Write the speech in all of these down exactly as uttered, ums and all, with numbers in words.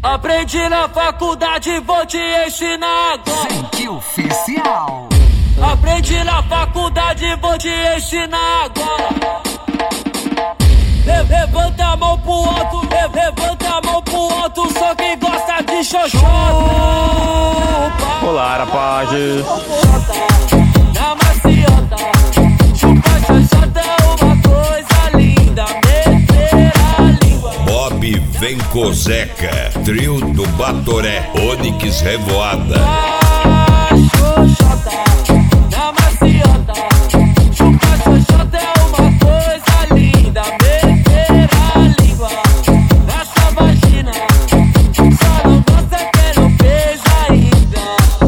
Aprendi na faculdade, vou te ensinar agora. Sente oficial. Aprendi na faculdade, vou te ensinar agora. Le levanta a mão pro alto, le levanta a mão pro alto, só quem gosta de xoxota. Olá, rapaz. Na maciota, chupa xoxota é uma coisa linda, meter a língua. Bob Vencoseca, trio do Batoré, Onyx Revoada. Ah, xoxota, na maciota, chupa xoxota é uma coisa linda, meter a língua na sua vagina, só não gosta quem não fez ainda.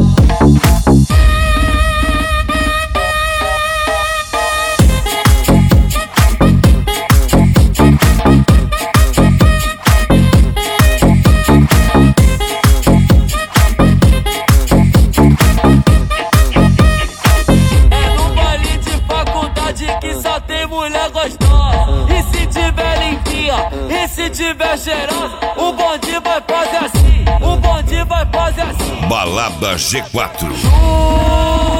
Que só tem mulher gostosa. E se tiver limpinha, e se tiver cheirosa, o bonde vai fazer assim, o bonde vai fazer assim. Balada G quatro. Uh!